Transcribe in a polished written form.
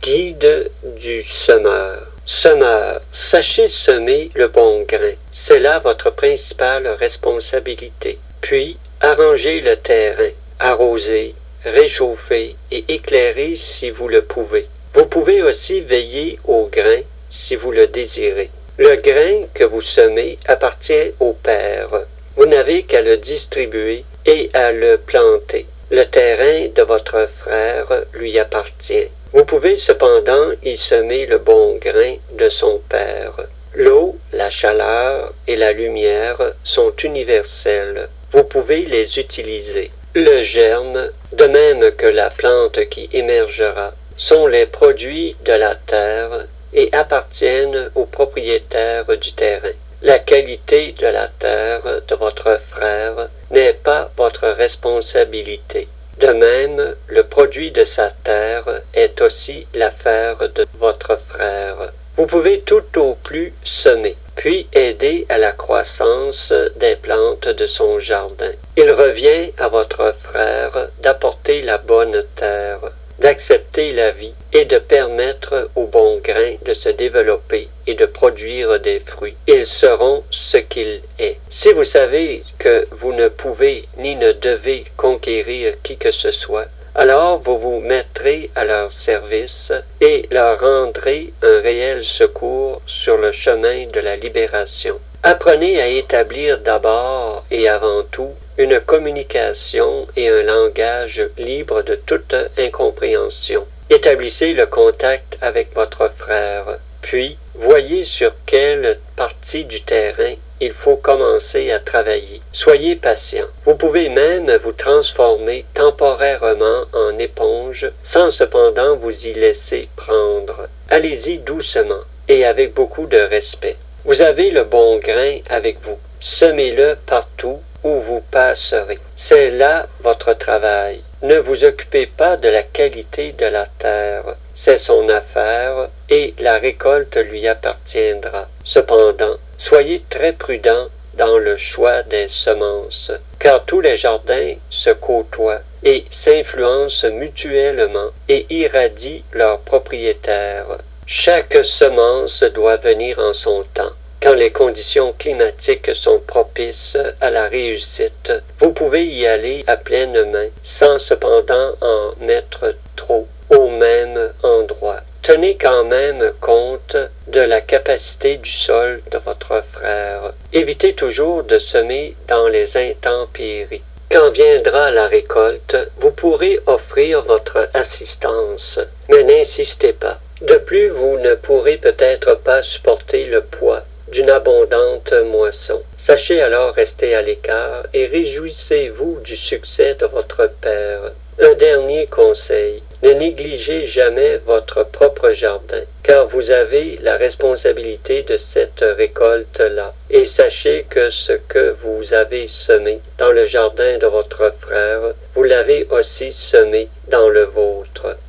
Guide du semeur. Semeur, sachez semer le bon grain. C'est là votre principale responsabilité. Puis, arrangez le terrain, arrosez, réchauffez et éclairez si vous le pouvez. Vous pouvez aussi veiller au grain si vous le désirez. Le grain que vous semez appartient au Père. Vous n'avez qu'à le distribuer et à le planter. Le terrain de votre frère lui appartient. Vous pouvez cependant y semer le bon grain de son Père. L'eau, la chaleur et la lumière sont universelles. Vous pouvez les utiliser. Le germe, de même que la plante qui émergera, sont les produits de la terre et appartiennent aux propriétaires du terrain. La qualité de la terre de votre frère n'est pas votre responsabilité. De même, le produit de sa terre est aussi l'affaire de votre frère. Vous pouvez tout au plus semer, puis aider à la croissance des plantes de son jardin. Il revient à votre frère d'apporter la bonne terre, d'accepter la vie et de permettre au bon grain de se développer et de produire des fruits. Ils seront ce qu'il est. Si vous savez que vous ne pouvez ni ne devez conquérir qui que ce soit, alors vous vous mettrez à leur service et leur rendrez un réel secours sur le chemin de la libération. Apprenez à établir d'abord et avant tout une communication et un langage libre de toute incompréhension. Établissez le contact avec votre frère, puis voyez sur quelle partie du terrain il faut commencer à travailler. Soyez patient. Vous pouvez même vous transformer temporairement en éponge sans cependant vous y laisser prendre. Allez-y doucement et avec beaucoup de respect. Vous avez le bon grain avec vous. Semez-le partout où vous passerez. C'est là votre travail. Ne vous occupez pas de la qualité de la terre. C'est son affaire et la récolte lui appartiendra. Cependant, soyez très prudent dans le choix des semences, car tous les jardins se côtoient et s'influencent mutuellement et irradient leurs propriétaires. Chaque semence doit venir en son temps. Quand les conditions climatiques sont propices à la réussite, vous pouvez y aller à pleine main, sans cependant en mettre trop au même endroit. Tenez quand même compte de la capacité du sol de votre frère. Évitez toujours de semer dans les intempéries. Quand viendra la récolte, vous pourrez offrir votre assistance, mais n'insistez pas. De plus, vous ne pourrez peut-être pas supporter le poids d'une abondante moisson. Sachez alors rester à l'écart et réjouissez-vous du succès de votre Père. Un dernier conseil, ne négligez jamais votre propre jardin, car vous avez la responsabilité de cette récolte-là. Et sachez que ce que vous avez semé dans le jardin de votre frère, vous l'avez aussi semé dans le vôtre.